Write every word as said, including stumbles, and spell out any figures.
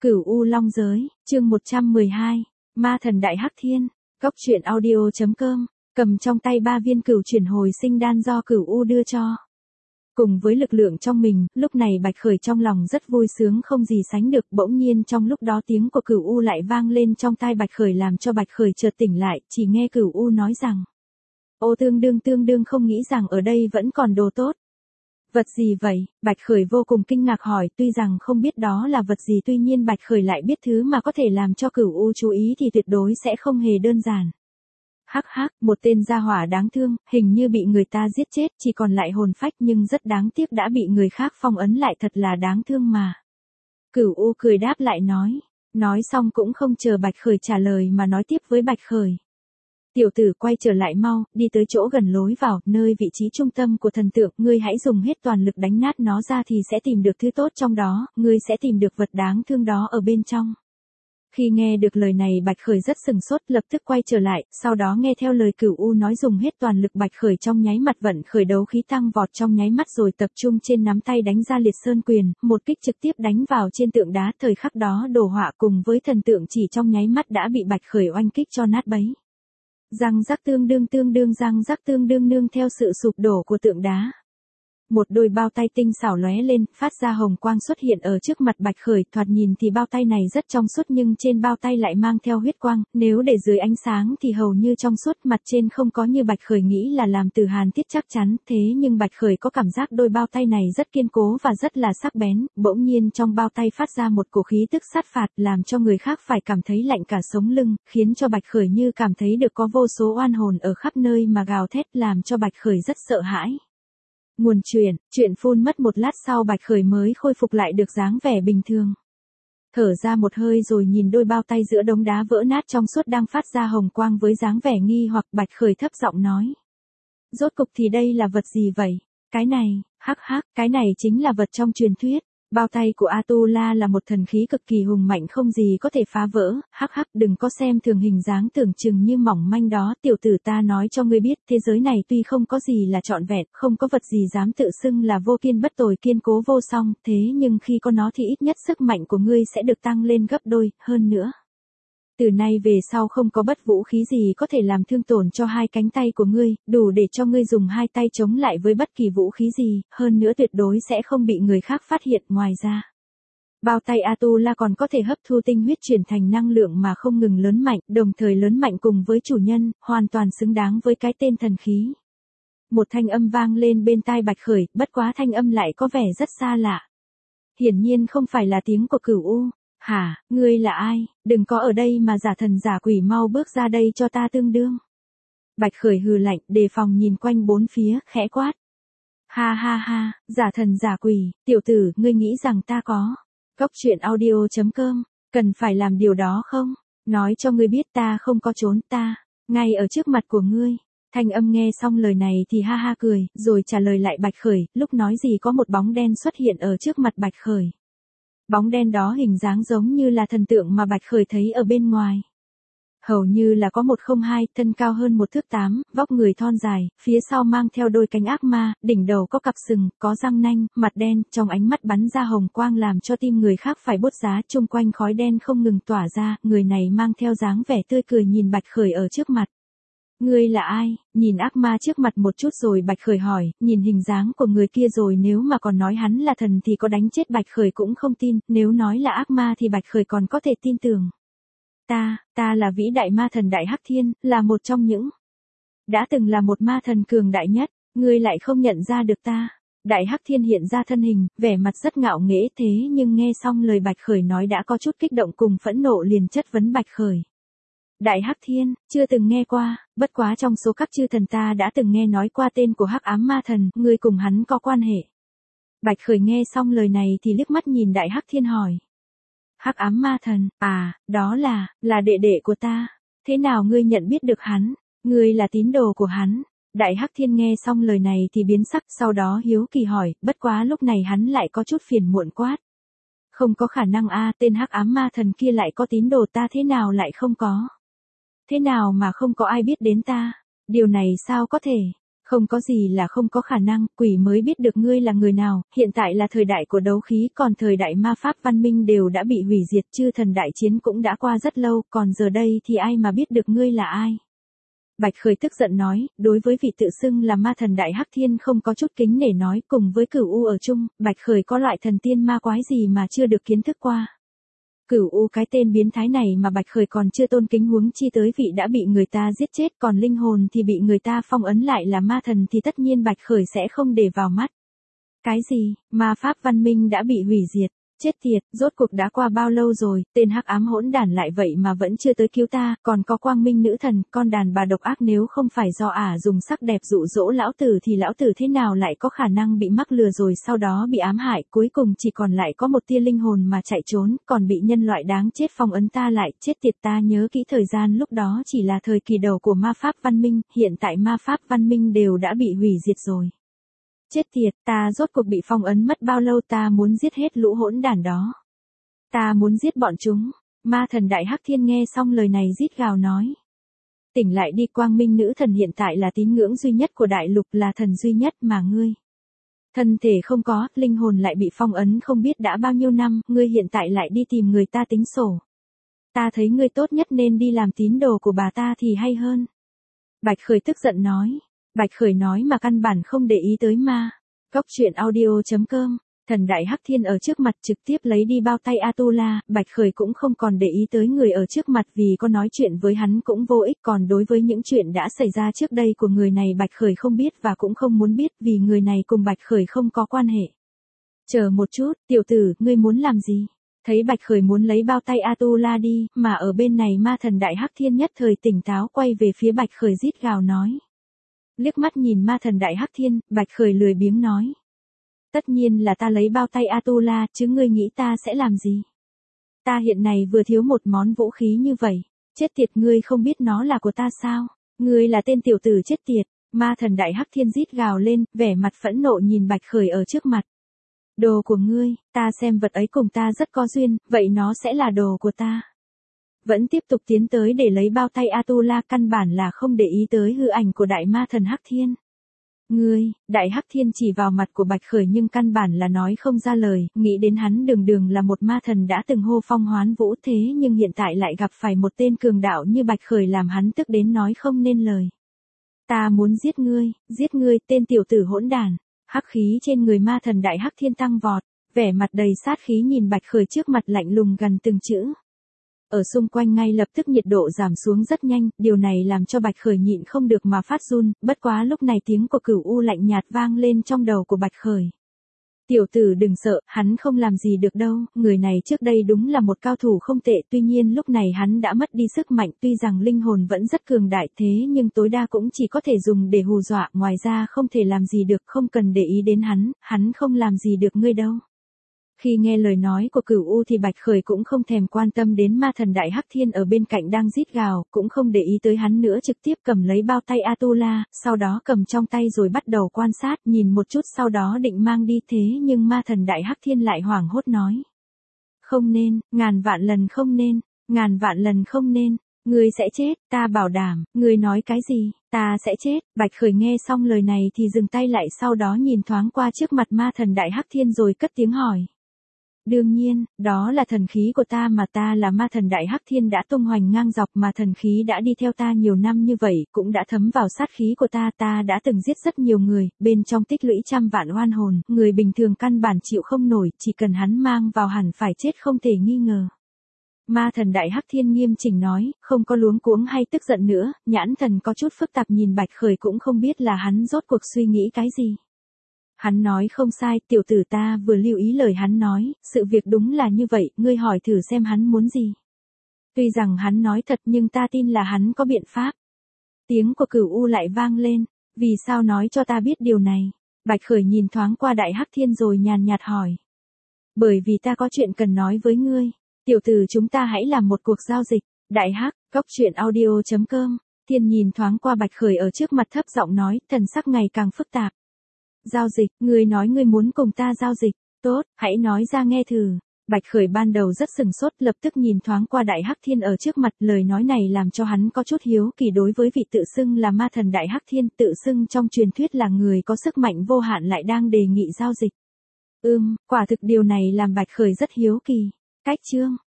Cửu U Long Giới, chương một trăm mười hai, Ma Thần Đại Hắc Thiên, Cốc truyện audio chấm com, cầm trong tay ba viên cửu chuyển hồi sinh đan do Cửu U đưa cho. Cùng với lực lượng trong mình, lúc này Bạch Khởi trong lòng rất vui sướng không gì sánh được, bỗng nhiên trong lúc đó tiếng của Cửu U lại vang lên trong tai Bạch Khởi làm cho Bạch Khởi chợt tỉnh lại, chỉ nghe Cửu U nói rằng: "Ô tương đương tương đương không nghĩ rằng ở đây vẫn còn đồ tốt." "Vật gì vậy?" Bạch Khởi vô cùng kinh ngạc hỏi, tuy rằng không biết đó là vật gì tuy nhiên Bạch Khởi lại biết thứ mà có thể làm cho Cửu U chú ý thì tuyệt đối sẽ không hề đơn giản. Hắc hắc, một tên gia hỏa đáng thương, hình như bị người ta giết chết, chỉ còn lại hồn phách nhưng rất đáng tiếc đã bị người khác phong ấn lại, thật là đáng thương mà. Cửu U cười đáp lại nói, nói xong cũng không chờ Bạch Khởi trả lời mà nói tiếp với Bạch Khởi. "Tiểu tử quay trở lại mau, đi tới chỗ gần lối vào, nơi vị trí trung tâm của thần tượng, ngươi hãy dùng hết toàn lực đánh nát nó ra thì sẽ tìm được thứ tốt trong đó, ngươi sẽ tìm được vật đáng thương đó ở bên trong." Khi nghe được lời này Bạch Khởi rất sừng sốt, lập tức quay trở lại, sau đó nghe theo lời Cửu U nói dùng hết toàn lực, Bạch Khởi trong nháy mắt vận khởi đấu khí tăng vọt trong nháy mắt rồi tập trung trên nắm tay đánh ra liệt sơn quyền, một kích trực tiếp đánh vào trên tượng đá, thời khắc đó đồ họa cùng với thần tượng chỉ trong nháy mắt đã bị Bạch Khởi oanh kích cho nát bấy. Răng rắc tương đương tương đương răng rắc tương đương nương theo sự sụp đổ của tượng đá. Một đôi bao tay tinh xảo lóe lên, phát ra hồng quang xuất hiện ở trước mặt Bạch Khởi, thoạt nhìn thì bao tay này rất trong suốt nhưng trên bao tay lại mang theo huyết quang, nếu để dưới ánh sáng thì hầu như trong suốt, mặt trên không có như Bạch Khởi nghĩ là làm từ hàn thiết chắc chắn, thế nhưng Bạch Khởi có cảm giác đôi bao tay này rất kiên cố và rất là sắc bén, bỗng nhiên trong bao tay phát ra một cổ khí tức sát phạt làm cho người khác phải cảm thấy lạnh cả sống lưng, khiến cho Bạch Khởi như cảm thấy được có vô số oan hồn ở khắp nơi mà gào thét làm cho Bạch Khởi rất sợ hãi. Nguồn truyền, chuyện phun mất một lát sau Bạch Khởi mới khôi phục lại được dáng vẻ bình thường. Thở ra một hơi rồi nhìn đôi bao tay giữa đống đá vỡ nát trong suốt đang phát ra hồng quang với dáng vẻ nghi hoặc, Bạch Khởi thấp giọng nói. "Rốt cục thì đây là vật gì vậy?" "Cái này, hắc hắc, cái này chính là vật trong truyền thuyết. Bao tay của Atula là một thần khí cực kỳ hùng mạnh không gì có thể phá vỡ, hắc hắc, đừng có xem thường hình dáng tưởng chừng như mỏng manh đó, tiểu tử ta nói cho ngươi biết, thế giới này tuy không có gì là trọn vẹn, không có vật gì dám tự xưng là vô kiên bất tồi kiên cố vô song, thế nhưng khi có nó thì ít nhất sức mạnh của ngươi sẽ được tăng lên gấp đôi, hơn nữa. Từ nay về sau không có bất vũ khí gì có thể làm thương tổn cho hai cánh tay của ngươi, đủ để cho ngươi dùng hai tay chống lại với bất kỳ vũ khí gì, hơn nữa tuyệt đối sẽ không bị người khác phát hiện. Ngoài ra, bao tay Atula còn có thể hấp thu tinh huyết chuyển thành năng lượng mà không ngừng lớn mạnh, đồng thời lớn mạnh cùng với chủ nhân, hoàn toàn xứng đáng với cái tên thần khí." Một thanh âm vang lên bên tai Bạch Khởi, bất quá thanh âm lại có vẻ rất xa lạ. Hiển nhiên không phải là tiếng của Cửu U. "Hả, ngươi là ai? Đừng có ở đây mà giả thần giả quỷ, mau bước ra đây cho ta tương đương." Bạch Khởi hừ lạnh, đề phòng nhìn quanh bốn phía, khẽ quát. "Ha ha ha, giả thần giả quỷ, tiểu tử, ngươi nghĩ rằng ta có Cốc truyện audio chấm com, cần phải làm điều đó không? Nói cho ngươi biết ta không có trốn, ta, ngay ở trước mặt của ngươi." Thanh âm nghe xong lời này thì ha ha cười, rồi trả lời lại Bạch Khởi, lúc nói gì có một bóng đen xuất hiện ở trước mặt Bạch Khởi. Bóng đen đó hình dáng giống như là thần tượng mà Bạch Khởi thấy ở bên ngoài. Hầu như là có một không hai, thân cao hơn một thước tám, vóc người thon dài, phía sau mang theo đôi cánh ác ma, đỉnh đầu có cặp sừng, có răng nanh, mặt đen, trong ánh mắt bắn ra hồng quang làm cho tim người khác phải bốt giá, chung quanh khói đen không ngừng tỏa ra, người này mang theo dáng vẻ tươi cười nhìn Bạch Khởi ở trước mặt. "Ngươi là ai?" Nhìn ác ma trước mặt một chút rồi Bạch Khởi hỏi, nhìn hình dáng của người kia rồi nếu mà còn nói hắn là thần thì có đánh chết Bạch Khởi cũng không tin, nếu nói là ác ma thì Bạch Khởi còn có thể tin tưởng. Ta, ta là vĩ đại ma thần Đại Hắc Thiên, là một trong những, đã từng là một ma thần cường đại nhất, ngươi lại không nhận ra được ta." Đại Hắc Thiên hiện ra thân hình, vẻ mặt rất ngạo nghễ, thế nhưng nghe xong lời Bạch Khởi nói đã có chút kích động cùng phẫn nộ liền chất vấn Bạch Khởi. "Đại Hắc Thiên, chưa từng nghe qua, bất quá trong số các chư thần ta đã từng nghe nói qua tên của Hắc Ám Ma Thần, ngươi cùng hắn có quan hệ?" Bạch Khởi nghe xong lời này thì liếc mắt nhìn Đại Hắc Thiên hỏi. "Hắc Ám Ma Thần, à, đó là, là đệ đệ của ta, thế nào ngươi nhận biết được hắn, ngươi là tín đồ của hắn?" Đại Hắc Thiên nghe xong lời này thì biến sắc, sau đó hiếu kỳ hỏi, bất quá lúc này hắn lại có chút phiền muộn quát. "Không có khả năng a, tên Hắc Ám Ma Thần kia lại có tín đồ, ta thế nào lại không có? Thế nào mà không có ai biết đến ta? Điều này sao có thể? Không có gì là không có khả năng, quỷ mới biết được ngươi là người nào, hiện tại là thời đại của đấu khí, còn thời đại ma pháp văn minh đều đã bị hủy diệt, chư thần đại chiến cũng đã qua rất lâu, còn giờ đây thì ai mà biết được ngươi là ai. Bạch Khởi tức giận nói, đối với vị tự xưng là ma thần đại hắc thiên không có chút kính nể nói, cùng với Cửu U ở chung, Bạch Khởi có loại thần tiên ma quái gì mà chưa được kiến thức qua. Cửu U cái tên biến thái này mà Bạch Khởi còn chưa tôn kính, huống chi tới vị đã bị người ta giết chết, còn linh hồn thì bị người ta phong ấn lại là ma thần thì tất nhiên Bạch Khởi sẽ không để vào mắt. Cái gì, ma pháp văn minh đã bị hủy diệt, chết tiệt, rốt cuộc đã qua bao lâu rồi, tên hắc ám hỗn đản lại vậy mà vẫn chưa tới cứu ta, còn có quang minh nữ thần, con đàn bà độc ác, nếu không phải do ả dùng sắc đẹp dụ dỗ lão tử thì lão tử thế nào lại có khả năng bị mắc lừa rồi sau đó bị ám hại, cuối cùng chỉ còn lại có một tia linh hồn mà chạy trốn, còn bị nhân loại đáng chết phong ấn ta lại, chết tiệt, ta nhớ kỹ thời gian lúc đó chỉ là thời kỳ đầu của ma pháp văn minh, hiện tại ma pháp văn minh đều đã bị hủy diệt rồi. Chết tiệt, ta rốt cuộc bị phong ấn mất bao lâu, ta muốn giết hết lũ hỗn đản đó. Ta muốn giết bọn chúng. Ma thần đại hắc thiên nghe xong lời này rít gào nói. Tỉnh lại đi, quang minh nữ thần hiện tại là tín ngưỡng duy nhất của đại lục, là thần duy nhất mà ngươi. Thân thể không có, linh hồn lại bị phong ấn không biết đã bao nhiêu năm, ngươi hiện tại lại đi tìm người ta tính sổ. Ta thấy ngươi tốt nhất nên đi làm tín đồ của bà ta thì hay hơn. Bạch Khởi tức giận nói. Bạch Khởi nói mà căn bản không để ý tới ma. Góc truyện audio chấm com, thần đại hắc thiên ở trước mặt trực tiếp lấy đi bao tay Atula, Bạch Khởi cũng không còn để ý tới người ở trước mặt vì có nói chuyện với hắn cũng vô ích, còn đối với những chuyện đã xảy ra trước đây của người này Bạch Khởi không biết và cũng không muốn biết vì người này cùng Bạch Khởi không có quan hệ. Chờ một chút, tiểu tử, ngươi muốn làm gì? Thấy Bạch Khởi muốn lấy bao tay Atula đi, mà ở bên này ma thần đại hắc thiên nhất thời tỉnh táo quay về phía Bạch Khởi rít gào nói. Liếc mắt nhìn ma thần đại hắc thiên, Bạch Khởi lười biếng nói. Tất nhiên là ta lấy bao tay Atula, chứ ngươi nghĩ ta sẽ làm gì? Ta hiện này vừa thiếu một món vũ khí như vậy. Chết tiệt, ngươi không biết nó là của ta sao? Ngươi là tên tiểu tử chết tiệt. Ma thần đại hắc thiên rít gào lên, vẻ mặt phẫn nộ nhìn Bạch Khởi ở trước mặt. Đồ của ngươi, ta xem vật ấy cùng ta rất có duyên, vậy nó sẽ là đồ của ta. Vẫn tiếp tục tiến tới để lấy bao tay Atula, căn bản là không để ý tới hư ảnh của đại ma thần hắc thiên. Ngươi, đại hắc thiên chỉ vào mặt của Bạch Khởi nhưng căn bản là nói không ra lời, nghĩ đến hắn đường đường là một ma thần đã từng hô phong hoán vũ thế nhưng hiện tại lại gặp phải một tên cường đạo như Bạch Khởi làm hắn tức đến nói không nên lời. Ta muốn giết ngươi, giết ngươi, tên tiểu tử hỗn đản. Hắc khí trên người ma thần đại hắc thiên tăng vọt, vẻ mặt đầy sát khí nhìn Bạch Khởi trước mặt lạnh lùng gần từng chữ. Ở xung quanh ngay lập tức nhiệt độ giảm xuống rất nhanh, điều này làm cho Bạch Khởi nhịn không được mà phát run, bất quá lúc này tiếng của Cửu U lạnh nhạt vang lên trong đầu của Bạch Khởi. Tiểu tử đừng sợ, hắn không làm gì được đâu, người này trước đây đúng là một cao thủ không tệ, tuy nhiên lúc này hắn đã mất đi sức mạnh, tuy rằng linh hồn vẫn rất cường đại thế nhưng tối đa cũng chỉ có thể dùng để hù dọa, ngoài ra không thể làm gì được, không cần để ý đến hắn, hắn không làm gì được ngươi đâu. Khi nghe lời nói của Cửu U thì Bạch Khởi cũng không thèm quan tâm đến ma thần đại hắc thiên ở bên cạnh đang rít gào, cũng không để ý tới hắn nữa, trực tiếp cầm lấy bao tay Atula, sau đó cầm trong tay rồi bắt đầu quan sát, nhìn một chút sau đó định mang đi thế nhưng ma thần đại hắc thiên lại hoảng hốt nói. Không nên, ngàn vạn lần không nên, ngàn vạn lần không nên, ngươi sẽ chết, ta bảo đảm, ngươi nói cái gì, ta sẽ chết. Bạch Khởi nghe xong lời này thì dừng tay lại, sau đó nhìn thoáng qua trước mặt ma thần đại hắc thiên rồi cất tiếng hỏi. Đương nhiên, đó là thần khí của ta mà, ta là ma thần đại hắc thiên đã tung hoành ngang dọc mà thần khí đã đi theo ta nhiều năm như vậy, cũng đã thấm vào sát khí của ta, ta đã từng giết rất nhiều người, bên trong tích lũy trăm vạn oan hồn, người bình thường căn bản chịu không nổi, chỉ cần hắn mang vào hẳn phải chết không thể nghi ngờ. Ma thần đại hắc thiên nghiêm chỉnh nói, không có luống cuống hay tức giận nữa, nhãn thần có chút phức tạp nhìn Bạch Khởi cũng không biết là hắn rốt cuộc suy nghĩ cái gì. Hắn nói không sai, tiểu tử, ta vừa lưu ý lời hắn nói, sự việc đúng là như vậy, ngươi hỏi thử xem hắn muốn gì. Tuy rằng hắn nói thật nhưng ta tin là hắn có biện pháp. Tiếng của Cửu U lại vang lên, vì sao nói cho ta biết điều này? Bạch Khởi nhìn thoáng qua đại hắc thiên rồi nhàn nhạt hỏi. Bởi vì ta có chuyện cần nói với ngươi, tiểu tử, chúng ta hãy làm một cuộc giao dịch. Đại hắc, góc truyện audio chấm com, Thiên nhìn thoáng qua Bạch Khởi ở trước mặt thấp giọng nói, thần sắc ngày càng phức tạp. Giao dịch, ngươi nói ngươi muốn cùng ta giao dịch, tốt, hãy nói ra nghe thử. Bạch Khởi ban đầu rất sừng sốt, lập tức nhìn thoáng qua Đại Hắc Thiên ở trước mặt, lời nói này làm cho hắn có chút hiếu kỳ đối với vị tự xưng là ma thần Đại Hắc Thiên, tự xưng trong truyền thuyết là người có sức mạnh vô hạn lại đang đề nghị giao dịch. Ừm, quả thực điều này làm Bạch Khởi rất hiếu kỳ. Cách chương